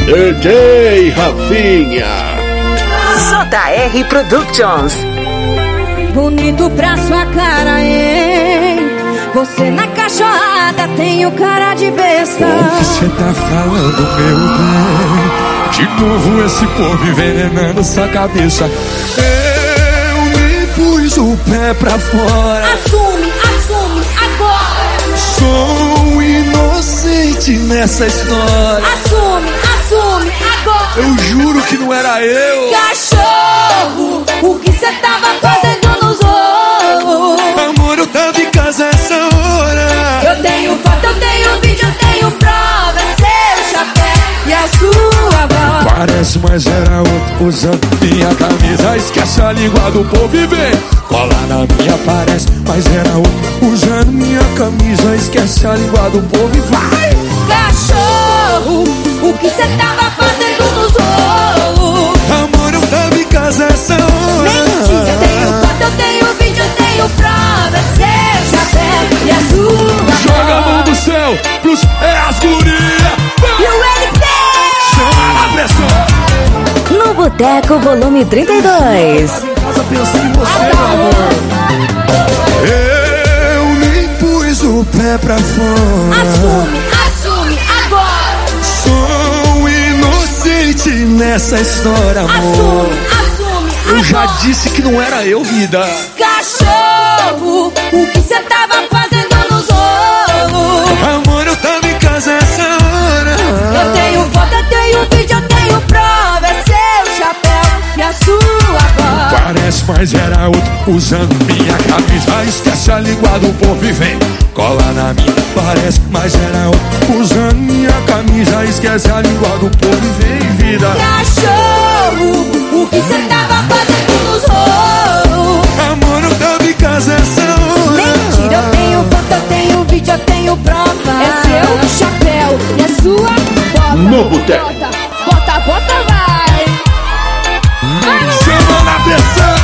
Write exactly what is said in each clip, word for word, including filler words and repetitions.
D J Rafinha. J R Productions. Bonito pra sua cara, hein? Você na cachorrada tem o cara de besta. O que cê tá falando, meu bem? De novo esse povo envenenando sua cabeça. Eu nem pus o pé pra fora. Assume, assume, agora. Sou inocente nessa história. Assume, assume, agora. Eu juro que não era eu. Cachorro, o que cê tava fazendo nos olhos? Amor, eu tava em casa essa hora. Eu tenho foto, eu tenho vídeo, eu tenho prova. Seu chapéu e a sua voz. Parece, mas era outro usando minha camisa. Esquece a língua do povo e vem. Cola na minha, parece, mas era outro usando minha camisa. Esquece a língua do povo e vai. Cachorro, o que cê tava fazendo nos olhos? Amor, eu tava em casa essa hora. Mentira, eu tenho foto, eu tenho vídeo, eu tenho prova. Seu chapéu e a sua Joga a mão do céu pros é as guria. E o L P Chama na pressão. No Boteco Volume trinta e dois. Em casa pensando em você, meu amor. Eu nem pus o pé pra fora. Assume, assume, agora. Sou inocente nessa história, amor. Assume, assume, agora. Eu já disse que não era eu, vida. Cachorro, o que cê tava fazendo nos olhos? Amor, eu tava em casa essa hora. Eu tenho foto, eu tenho vídeo, eu tenho prova. É seu chapéu e a sua voz. Parece, mas era outro usando minha camisa. Esquece a língua do povo e vem. Cola na minha, parece, mas era outro usando minha camisa. Esquece a língua do povo e vem, vida. Cachorro, o que cê tava fazendo nos olhos? Amor, eu tava em casa essa hora. Mentira, eu tenho foto, eu tenho vídeo, eu tenho prova. É seu chapéu e a sua bota. No Boteco. Bota, bota, bota, vai. Vai, Chama na pressão.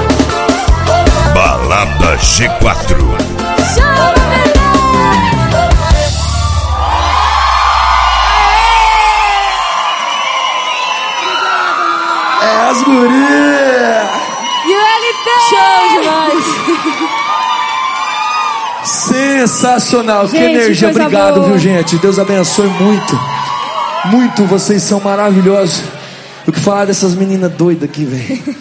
Balada G quatro. chama, bebê. É as guria. E o L P show demais. Sensacional, que Gente, energia, coisa obrigado, boa. viu, gente? Deus abençoe muito. Muito, vocês são maravilhosos. O que falar dessas meninas doidas aqui, velho?